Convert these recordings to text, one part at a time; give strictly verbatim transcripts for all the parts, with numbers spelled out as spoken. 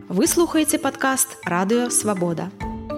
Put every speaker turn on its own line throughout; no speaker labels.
Вы слухаеце падкаст «Радыё Свабода».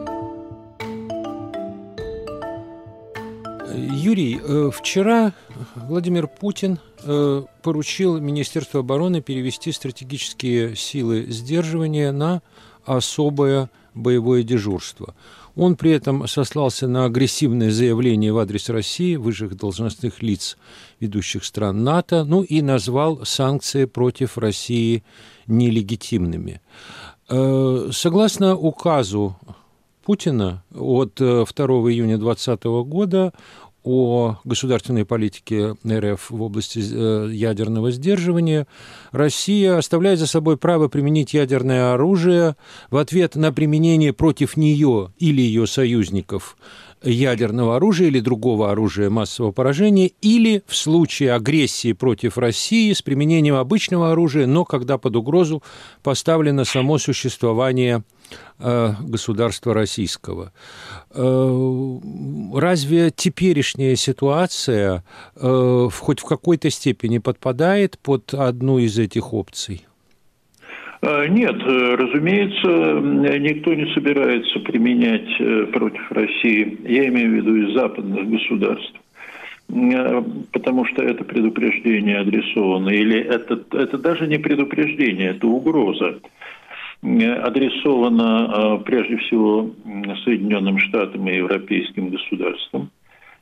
Юрий, вчера Владимир Путин поручил Министерству обороны перевести стратегические силы сдерживания на особое боевое дежурство. Он при этом сослался на агрессивное заявление в адрес России, высших должностных лиц ведущих стран НАТО, ну и назвал санкции против России нелегитимными. Согласно указу Путина от второго июня двадцатого года о государственной политике РФ в области ядерного сдерживания, Россия оставляет за собой право применить ядерное оружие в ответ на применение против нее или ее союзников ядерного оружия или другого оружия массового поражения, или в случае агрессии против России с применением обычного оружия, но когда под угрозу поставлено само существование э, государства российского. Э, разве теперешняя ситуация э, хоть в какой-то степени подпадает под одну из этих опций?
Нет, разумеется, никто не собирается применять против России, я имею в виду из западных государств, потому что это предупреждение адресовано, или это, это даже не предупреждение, это угроза, адресована прежде всего Соединенным Штатам и европейским государствам.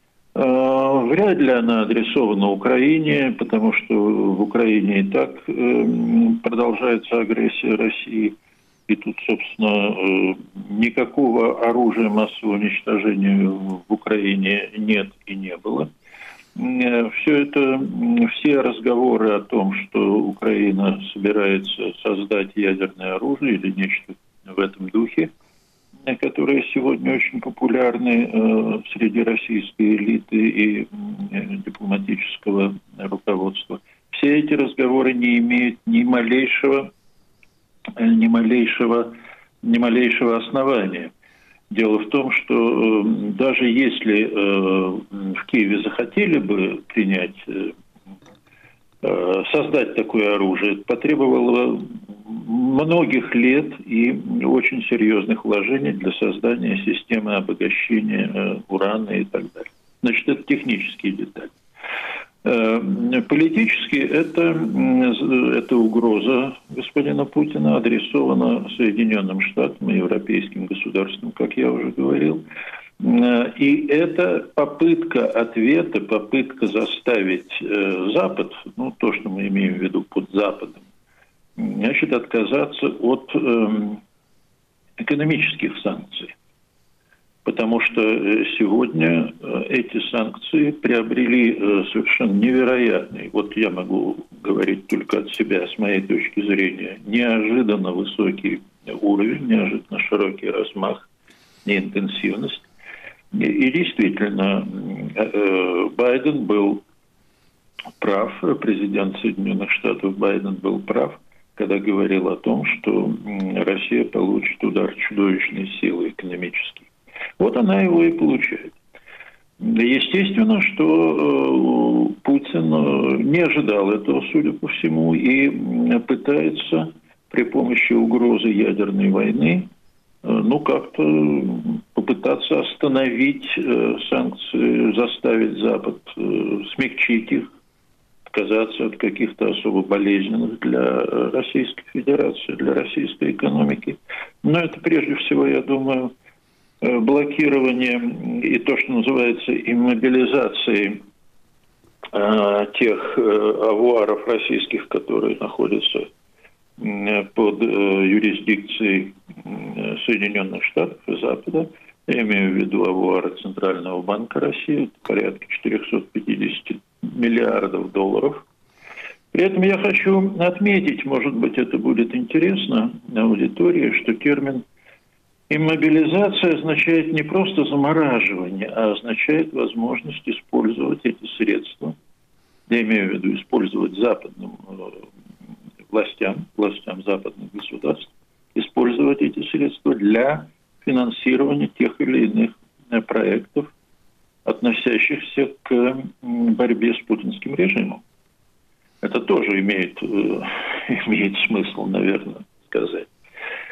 Вряд ли она адресована Украине, потому что в Украине и так продолжается агрессия России. И тут, собственно, никакого оружия массового уничтожения в Украине нет и не было. Все это, все разговоры о том, что Украина собирается создать ядерное оружие или нечто в этом духе, которые сегодня очень популярны э, среди российской элиты и э, дипломатического руководства. Все эти разговоры не имеют ни малейшего, э, ни малейшего, ни малейшего основания. Дело в том, что э, даже если э, в Киеве захотели бы принять, э, э, создать такое оружие, потребовало многих лет и очень серьезных вложений для создания системы обогащения урана и так далее. Значит, это технические детали. Политически это, это угроза господина Путина адресована Соединенным Штатам и европейским государствам, как я уже говорил. И это попытка ответа, попытка заставить Запад, ну то, что мы имеем в виду под Западом, значит, отказаться от э, экономических санкций. Потому что сегодня эти санкции приобрели э, совершенно невероятный, вот я могу говорить только от себя, с моей точки зрения, неожиданно высокий уровень, неожиданно широкий размах и интенсивность. И, и действительно, э, Байден был прав, президент Соединенных Штатов Байден был прав, когда говорил о том, что Россия получит удар чудовищной силы экономической. Вот она его и получает. Естественно, что Путин не ожидал этого, судя по всему, и пытается при помощи угрозы ядерной войны, ну, как-то попытаться остановить санкции, заставить Запад смягчить их, отказаться от каких-то особо болезненных для Российской Федерации, для российской экономики. Но это прежде всего, я думаю, блокирование и то, что называется иммобилизацией э, тех э, авуаров российских, которые находятся э, под э, юрисдикцией э, Соединенных Штатов и Запада. Я имею в виду авуары Центрального банка России, это порядка четыреста пятьдесят миллиардов долларов. При этом я хочу отметить, может быть, это будет интересно аудитории, что термин иммобилизация означает не просто замораживание, а означает возможность использовать эти средства, я имею в виду использовать западным властям, властям западных государств, использовать эти средства для финансирования тех или иных проектов, относящихся к борьбе с путинским режимом. Это тоже имеет, имеет смысл, наверное, сказать.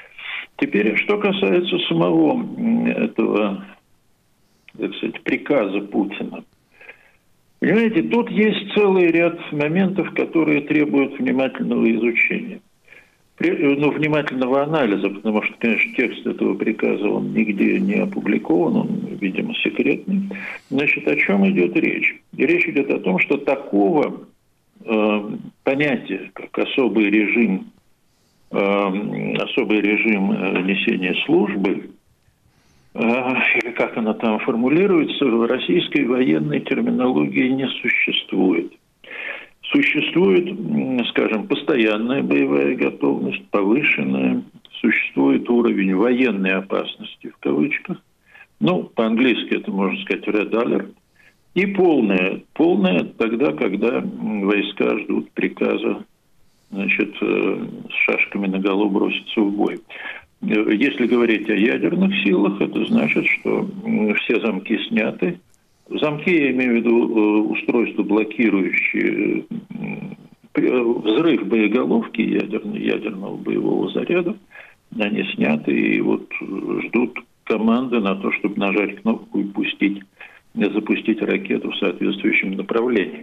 Теперь, что касается самого этого, так сказать, приказа Путина. Понимаете, тут есть целый ряд моментов, которые требуют внимательного изучения. Ну, внимательного анализа, потому что, конечно, текст этого приказа, он нигде не опубликован, он, видимо, секретный. Значит, о чем идет речь? И речь идет о том, что такого э, понятия, как особый режим, э, особый режим несения службы, э, или как она там формулируется, в российской военной терминологии не существует. Существует, скажем, постоянная боевая готовность, повышенная, существует уровень военной опасности, в кавычках, ну, по-английски это можно сказать red alert, и полная, полная тогда, когда войска ждут приказа, значит, с шашками наголо броситься в бой. Если говорить о ядерных силах, это значит, что все замки сняты. Замки, я имею в виду устройства, блокирующие взрыв боеголовки ядерного, ядерного боевого заряда, они сняты и вот ждут команды на то, чтобы нажать кнопку и пустить, запустить ракету в соответствующем направлении.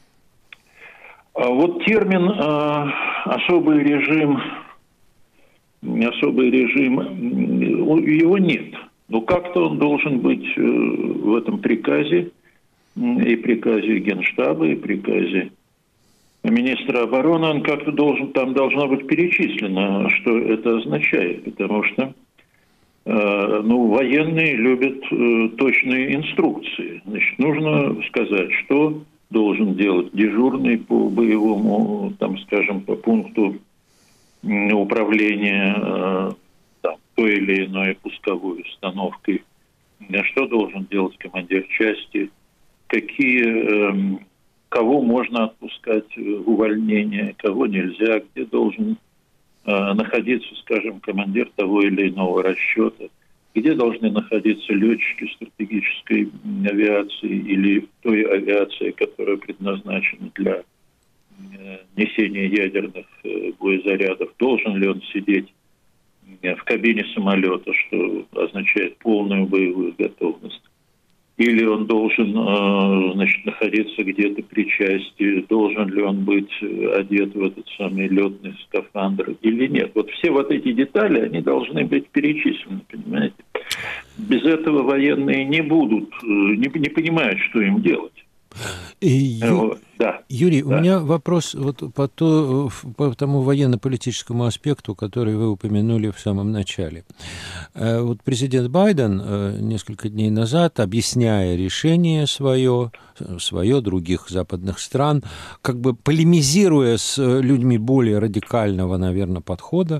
А вот термин «особый режим», «особый режим», его нет. Но как-то он должен быть в этом приказе, и приказе Генштаба, и приказе министра обороны, он как-то должен, там должно быть перечислено, что это означает, потому что ну, военные любят точные инструкции. Значит, нужно сказать, что должен делать дежурный по боевому, там, скажем, по пункту управления той или иной пусковой установкой, что должен делать командир части, какие, э, кого можно отпускать в увольнение, кого нельзя, где должен э, находиться, скажем, командир того или иного расчета, где должны находиться летчики стратегической авиации или той авиации, которая предназначена для э, несения ядерных э, боезарядов, должен ли он сидеть в кабине самолета, что означает полную боевую готовность. Или он должен, значит, находиться где-то при части, должен ли он быть одет в этот самый летный скафандр или нет. Вот все вот эти детали, они должны быть перечислены, понимаете. Без этого военные не будут, не, не понимают, что им делать.
И,
вот, да,
Юрий,
да.
у меня вопрос вот по, то, по тому военно-политическому аспекту, который вы упомянули в самом начале. Вот президент Байден несколько дней назад, объясняя решение свое, свое, других западных стран, как бы полемизируя с людьми более радикального, наверное, подхода,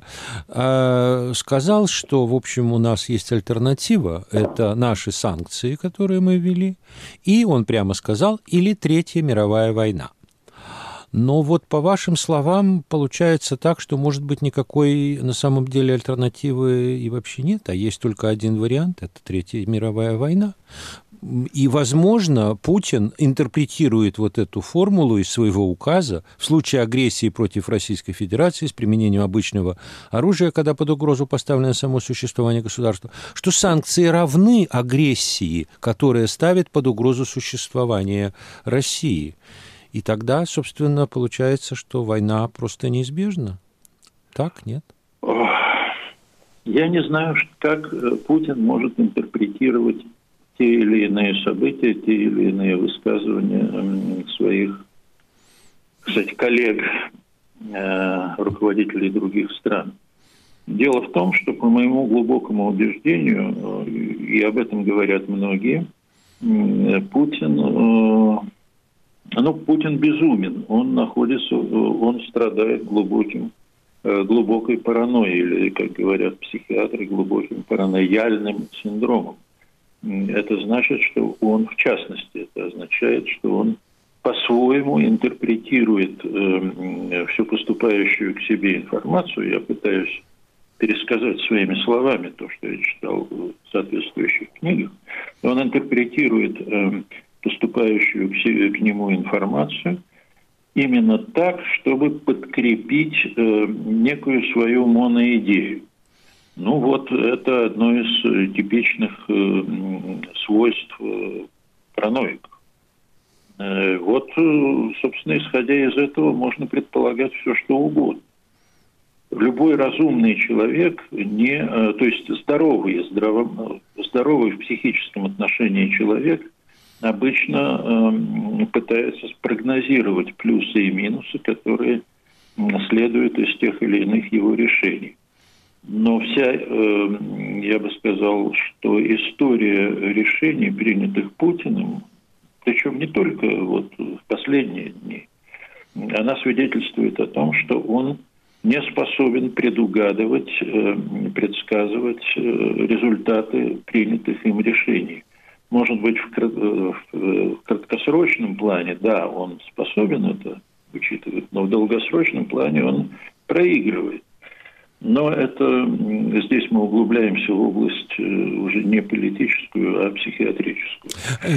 сказал, что, в общем, у нас есть альтернатива, это наши санкции, которые мы ввели, и он прямо сказал, или Третья мировая война. Но вот по вашим словам получается так, что, может быть, никакой на самом деле альтернативы и вообще нет, а есть только один вариант – это Третья мировая война. И, возможно, Путин интерпретирует вот эту формулу из своего указа в случае агрессии против Российской Федерации с применением обычного оружия, когда под угрозу поставлено само существование государства, что санкции равны агрессии, которая ставит под угрозу существование России. И тогда, собственно, получается, что война просто неизбежна. Так, нет?
Я не знаю, как Путин может интерпретировать те или иные события, те или иные высказывания своих, кстати, коллег, руководителей других стран. Дело в том, что, по моему глубокому убеждению, и об этом говорят многие, Путин, ну, Путин безумен, он находится, он страдает глубоким, глубокой паранойей, или, как говорят психиатры, глубоким паранояльным синдромом. Это значит, что он, в частности, это означает, что он по-своему интерпретирует э, всю поступающую к себе информацию. Я пытаюсь пересказать своими словами то, что я читал в соответствующих книгах. Он интерпретирует э, поступающую к, себе, к нему информацию именно так, чтобы подкрепить э, некую свою моноидею. Ну вот это одно из типичных свойств параноиков. Вот, собственно, исходя из этого, можно предполагать все, что угодно. Любой разумный человек, не, то есть здоровый, здраво, здоровый в психическом отношении человек, обычно э, пытается спрогнозировать плюсы и минусы, которые следуют из тех или иных его решений. Но вся, э, я бы сказал, что история решений, принятых Путиным, причем не только вот в последние дни, она свидетельствует о том, что он не способен предугадывать, предсказывать результаты принятых им решений. Может быть, в краткосрочном плане, да, он способен это учитывать, но в долгосрочном плане он проигрывает. Но это здесь мы углубляемся в область уже не политическую, а психиатрическую.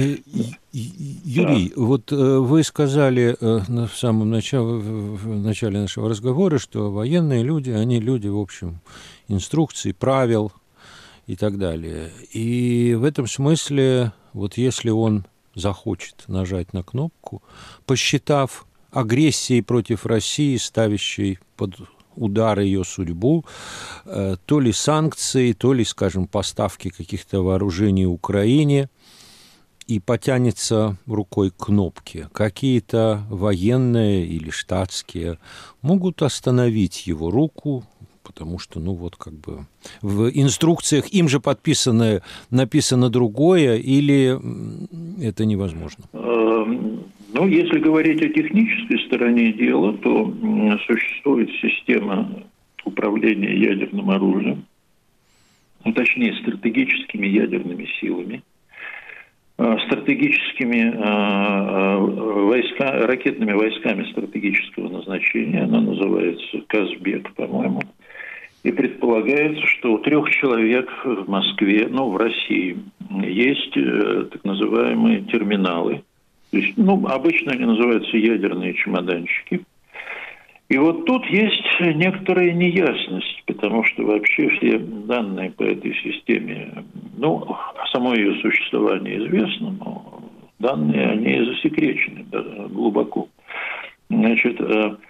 Юрий, да. Вот вы сказали в самом начале, в начале нашего разговора, что военные люди, они люди, в общем, инструкций, правил и так далее. И в этом смысле, вот если он захочет нажать на кнопку, посчитав агрессией против России, ставящей под удар ее судьбу, то ли санкции, то ли, скажем, поставки каких-то вооружений Украине, и потянется рукой к кнопке. Какие-то военные или штатские могут остановить его руку, потому что, ну вот как бы в инструкциях им же подписано, написано другое, или это невозможно?
Ну, если говорить о технической стороне дела, то существует система управления ядерным оружием, ну, точнее, стратегическими ядерными силами, стратегическими войска, ракетными войсками стратегического назначения, она называется Казбек, по-моему, и предполагается, что у трех человек в Москве, ну, в России, есть так называемые терминалы. То есть, ну, обычно они называются ядерные чемоданчики. И вот тут есть некоторая неясность, потому что вообще все данные по этой системе, ну, о самой ее существовании известно, но данные, они засекречены да, глубоко. Значит,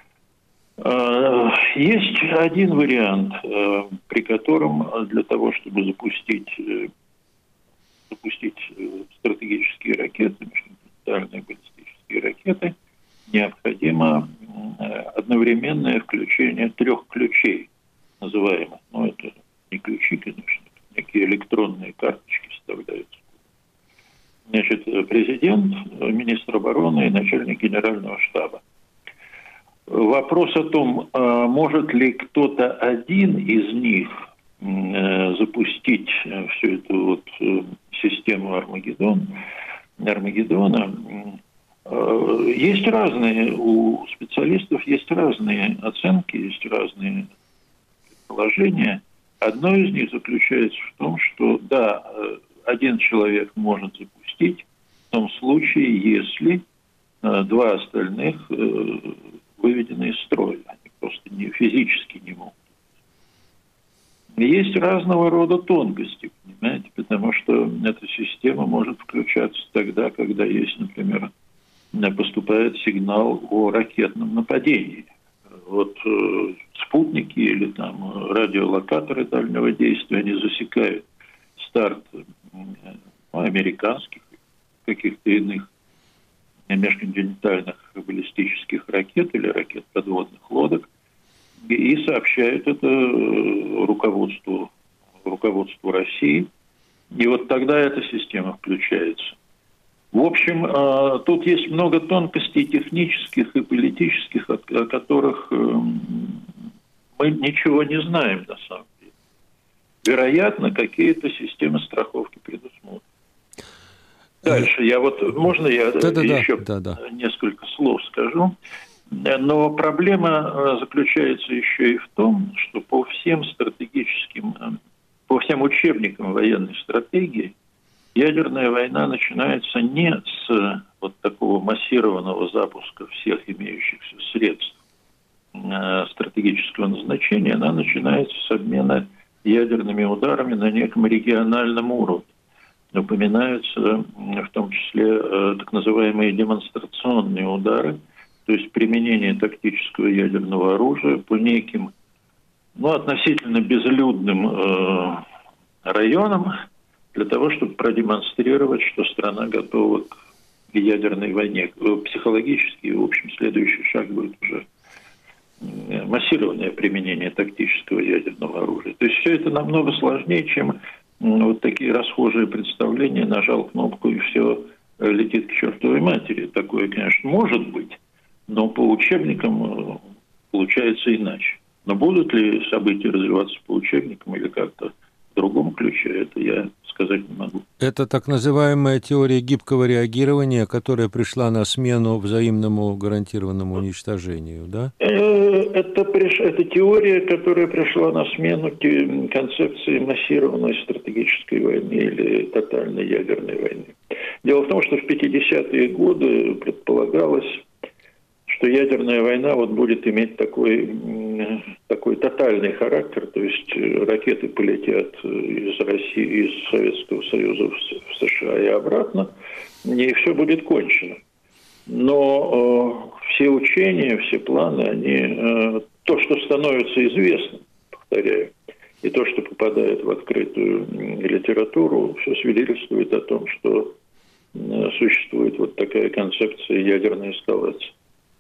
есть один вариант, при котором для того, чтобы запустить, запустить стратегические ракеты, баллистические ракеты, необходимо одновременное включение трех ключей, называемых. Ну, это не ключи, конечно, некие электронные карточки вставляются. Значит, президент, министр обороны и начальник генерального штаба. Вопрос о том, может ли кто-то один из них запустить всю эту вот систему Армагеддон, Армагеддона, есть разные, у специалистов есть разные оценки, есть разные предположения. Одно из них заключается в том, что да, один человек может запустить в том случае, если два остальных выведены из строя, они просто не, физически не могут. Есть разного рода тонкости, понимаете, потому что эта система может включаться тогда, когда есть, например, поступает сигнал о ракетном нападении. Вот э, спутники или там радиолокаторы дальнего действия, они засекают старт э, ну, американских, каких-то иных межконтинентальных баллистических ракет или ракет подводных лодок, и сообщают это руководству, руководству России. И вот тогда эта система включается. В общем, тут есть много тонкостей технических и политических, о которых мы ничего не знаем на самом деле. Вероятно, какие-то системы страховки предусмотрены. Дальше, я вот, можно я да, еще да, да, да. несколько слов скажу? Но проблема заключается еще и в том, что по всем стратегическим, по всем учебникам военной стратегии ядерная война начинается не с вот такого массированного запуска всех имеющихся средств стратегического назначения, она начинается с обмена ядерными ударами на неком региональном уровне. Упоминаются в том числе так называемые демонстрационные удары, то есть применение тактического ядерного оружия по неким, ну, относительно безлюдным э, районам для того, чтобы продемонстрировать, что страна готова к ядерной войне. Психологически, в общем, следующий шаг будет уже массированное применение тактического ядерного оружия. То есть все это намного сложнее, чем вот такие расхожие представления: нажал кнопку и все летит к чертовой матери. Такое, конечно, может быть, но по учебникам получается иначе. Но будут ли события развиваться по учебникам или как-то в другом ключе, это я сказать не могу.
Это так называемая теория гибкого реагирования, которая пришла на смену взаимному гарантированному уничтожению, да?
Это, это теория, которая пришла на смену концепции массированной стратегической войны или тотальной ядерной войны. Дело в том, что в пятидесятые годы предполагалось, что ядерная война вот будет иметь такой, такой тотальный характер, то есть ракеты полетят из России, из Советского Союза в США и обратно, и все будет кончено. Но э, все учения, все планы, они, э, то, что становится известным, повторяю, и то, что попадает в открытую литературу, все свидетельствует о том, что э, существует вот такая концепция ядерной эскалации.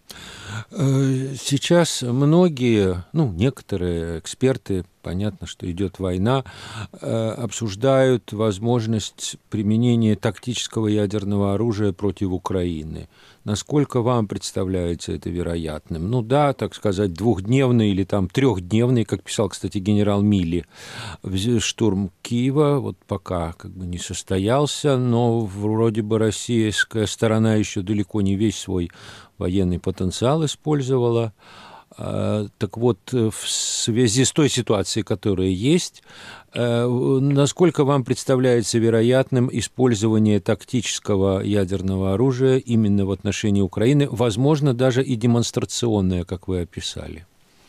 Сейчас многие, ну, некоторые эксперты, понятно, что идет война, обсуждают возможность применения тактического ядерного оружия против Украины. Насколько вам представляется это вероятным? Ну да, так сказать, двухдневный или там трехдневный, как писал, кстати, генерал Милли, штурм Киева вот пока как бы не состоялся, но вроде бы российская сторона еще далеко не весь свой военный потенциал использовала. Так вот, в связи с той ситуацией, которая есть, насколько вам представляется вероятным использование тактического ядерного оружия именно в отношении Украины, возможно, даже и демонстрационное, как вы описали?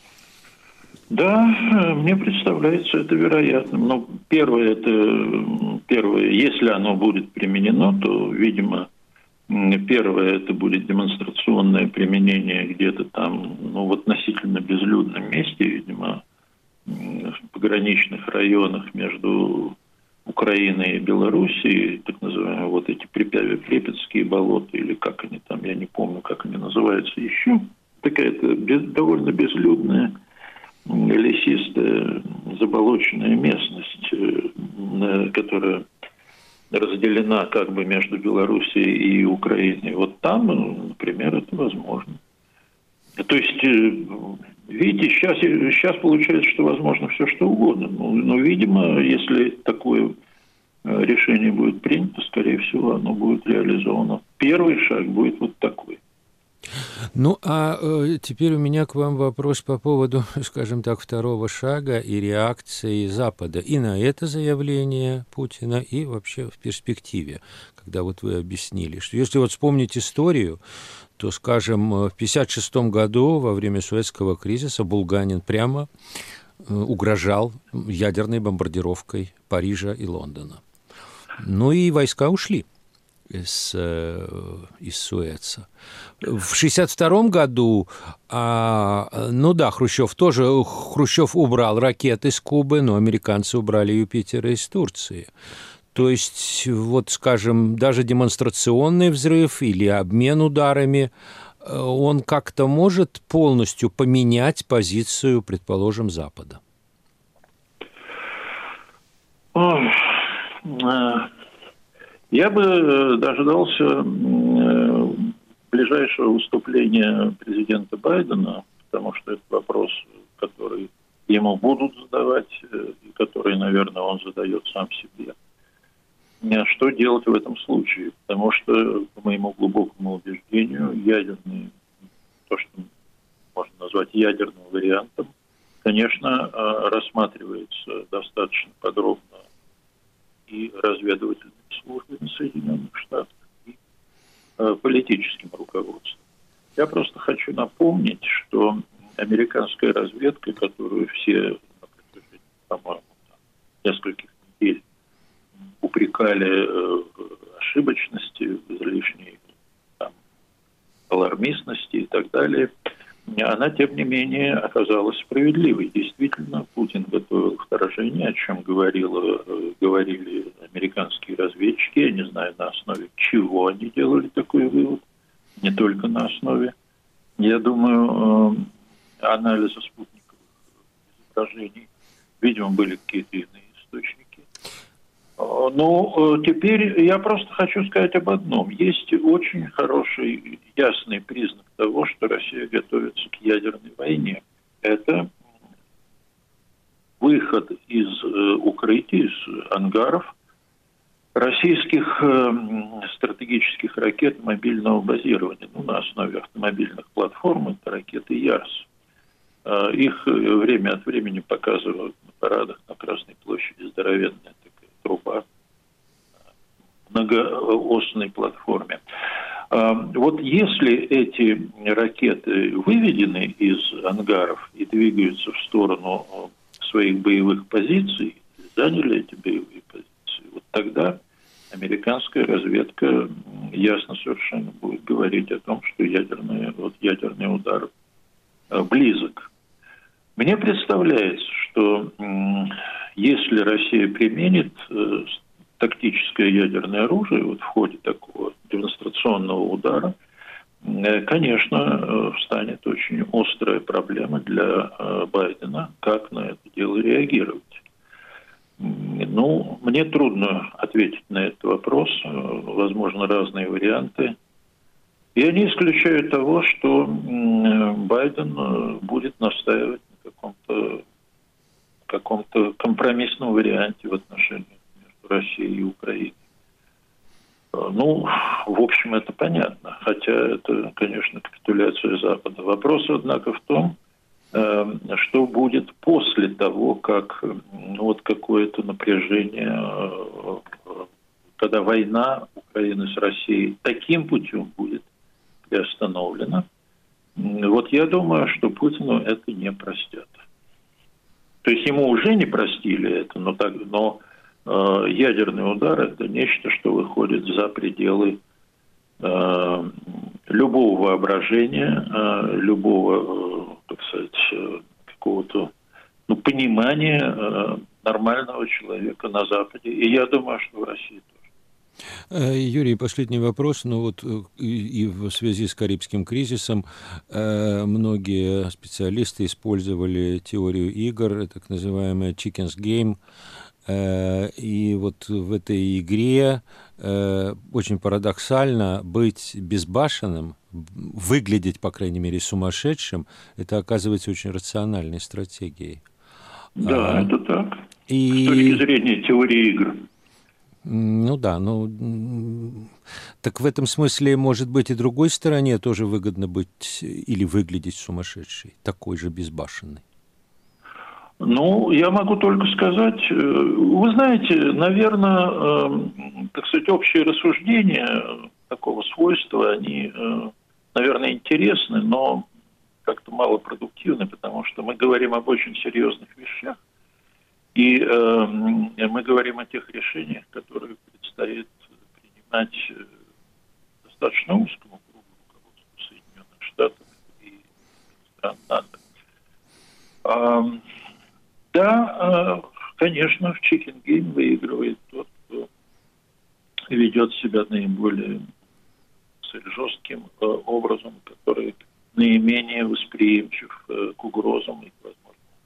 Да, мне представляется это вероятным. Но первое, это, первое, если оно будет применено, то, видимо, первое, это будет демонстрационное применение где-то там, ну, в относительно безлюдном месте, видимо, в пограничных районах между Украиной и Белоруссией, так называемые вот эти Припятские болота, или как они там, я не помню, как они называются еще. Такая-то без, довольно безлюдная, лесистая, заболоченная местность, которая разделена как бы между Белоруссией и Украиной. Вот там, например, это возможно. То есть, видите, сейчас, сейчас получается, что возможно все, что угодно. Но, но, видимо, если такое решение будет принято, скорее всего, оно будет реализовано. Первый шаг будет вот такой.
Ну, а э, теперь у меня к вам вопрос по поводу, скажем так, второго шага и реакции Запада и на это заявление Путина, и вообще в перспективе, когда вот вы объяснили, что если вот вспомнить историю, то, скажем, в пятьдесят шестом году во время Суэцкого кризиса Булганин прямо э, угрожал ядерной бомбардировкой Парижа и Лондона. Ну и войска ушли из, из Суэца. В шестьдесят втором году, а, ну да, Хрущев тоже, Хрущев убрал ракеты с Кубы, но американцы убрали Юпитеры из Турции. То есть, вот, скажем, даже демонстрационный взрыв или обмен ударами, он как-то может полностью поменять позицию, предположим, Запада?
Ой, я бы дождался ближайшего выступления президента Байдена, потому что это вопрос, который ему будут задавать, и который, наверное, он задает сам себе. Что делать в этом случае? Потому что, по моему глубокому убеждению, ядерный, то, что можно назвать ядерным вариантом, конечно, рассматривается достаточно подробно и разведывательными службами Соединенных Штатов, и политическим руководством. Я просто хочу напомнить, что американская разведка, которую все на протяжении, по-моему, искали ошибочности, излишней там, алармистности и так далее, она, тем не менее, оказалась справедливой. Действительно, Путин готовил вторжение, о чем говорило, говорили американские разведчики. Я не знаю, на основе чего они делали такой вывод, не только на основе. Я думаю, анализа спутниковых изображений, видимо, были какие-то иные источники. Ну, теперь я просто хочу сказать об одном. Есть очень хороший, ясный признак того, что Россия готовится к ядерной войне. Это выход из укрытий, из ангаров российских стратегических ракет мобильного базирования, ну, на основе автомобильных платформ, это ракеты Ярс. Их время от времени показывают на парадах на Красной площади, здоровенная такая труба на многоосной платформе. Вот если эти ракеты выведены из ангаров и двигаются в сторону своих боевых позиций, заняли эти боевые позиции, вот тогда американская разведка ясно совершенно будет говорить о том, что ядерный, вот, ядерный удар близок. Мне представляется, что если Россия применит э, тактическое ядерное оружие вот в ходе такого демонстрационного удара, э, конечно, э, встанет очень острая проблема для э, Байдена, как на это дело реагировать. Ну, мне трудно ответить на этот вопрос, э, возможно, разные варианты. Я не исключаю того, что э, Байден э, будет настаивать каком-то каком-то компромиссном варианте в отношениях между Россией и Украиной. Ну, в общем, это понятно, хотя это, конечно, капитуляция Запада. Вопрос, однако, в том, что будет после того, как ну, вот какое-то напряжение, когда война Украины с Россией таким путем будет приостановлена. Вот я думаю, что Путину это не простят. То есть ему уже не простили это, но, так, но э, ядерный удар – это нечто, что выходит за пределы э, любого воображения, э, любого, э, так сказать, э, какого-то ну, понимания э, нормального человека на Западе. И я думаю, что в России тоже.
Юрий, последний вопрос. Ну вот и в связи с Карибским кризисом многие специалисты использовали теорию игр, так называемая Chicken's Game. И вот в этой игре очень парадоксально быть безбашенным, выглядеть, по крайней мере, сумасшедшим, это оказывается очень рациональной стратегией.
Да, а, это так.
И...
С точки зрения теории игр.
Ну да, ну так в этом смысле, может быть, и другой стороне тоже выгодно быть или выглядеть сумасшедшей, такой же безбашенной.
Ну, я могу только сказать, вы знаете, наверное, так сказать, общие рассуждения такого свойства, они, наверное, интересны, но как-то малопродуктивны, потому что мы говорим об очень серьезных вещах. И э, мы говорим о тех решениях, которые предстоит принимать достаточно узкому кругу руководства Соединенных Штатов и стран НАТО. А, да, э, конечно, в Chicken Game выигрывает тот, кто ведет себя наиболее жестким э, образом, который наименее восприимчив э, к угрозам и к возможностям.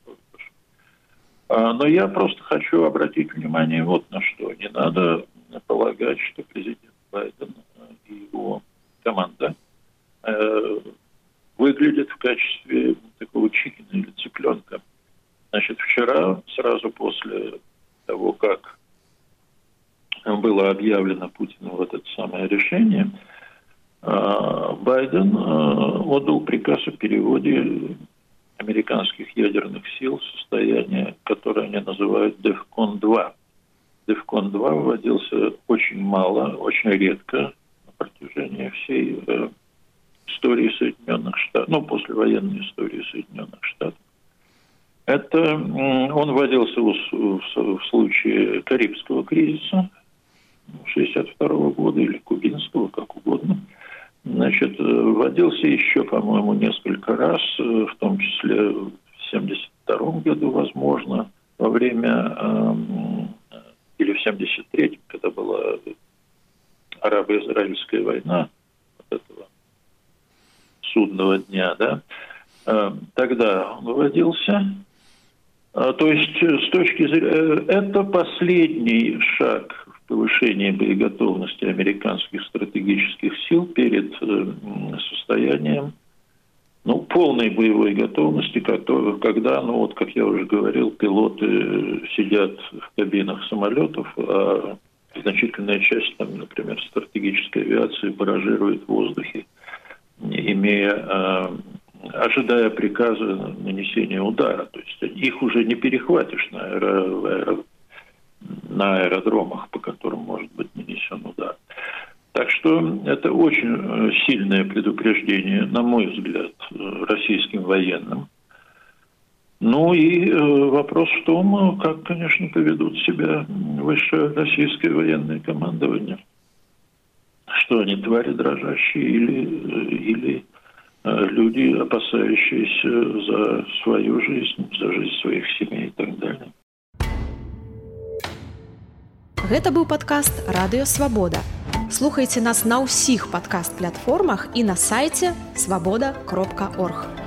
Но я просто хочу обратить внимание вот на что. Не надо полагать, что президент Байден и его команда э, выглядят в качестве такого чикена или цыпленка. Значит, вчера, сразу после того, как было объявлено Путину вот это самое решение, э, Байден э, отдал приказ о переводе американских ядерных сил в состояние, которое они называют дефкон два. дефкон два вводился очень мало, очень редко на протяжении всей э, истории Соединенных Штатов, ну, послевоенной истории Соединенных Штатов. Это э, он вводился в, в, в случае Карибского кризиса, шестьдесят второго года или кубинского, как угодно. Значит, вводился еще, по-моему, несколько раз, в том числе в семьдесят втором году, возможно, во время, или в семьдесят третьем, когда была арабо-израильская война, вот этого судного дня, да, тогда он вводился. То есть, с точки зрения, это последний шаг в повышении боеготовности американских стратегических сил перед состоянием, ну, полной боевой готовности, когда, ну, вот, как я уже говорил, пилоты сидят в кабинах самолетов, а значительная часть, там, например, стратегической авиации баражирует в воздухе, имея, ожидая приказа нанесения удара. То есть их уже не перехватишь на, аэро, аэро, на аэродромах, по которым может быть нанесен удар. Так что это очень сильное предупреждение, на мой взгляд, российским военным. Ну и вопрос в том, как, конечно, поведут себя высшее российское военное командование. Что они, твари дрожащие или, или люди, опасающиеся за свою жизнь, за жизнь своих семей и так далее.
Гэта быў падкаст «Радыё Свабода». Слухайце нас на ўсіх падкаст-платформах і на сайце свабода кропка орг.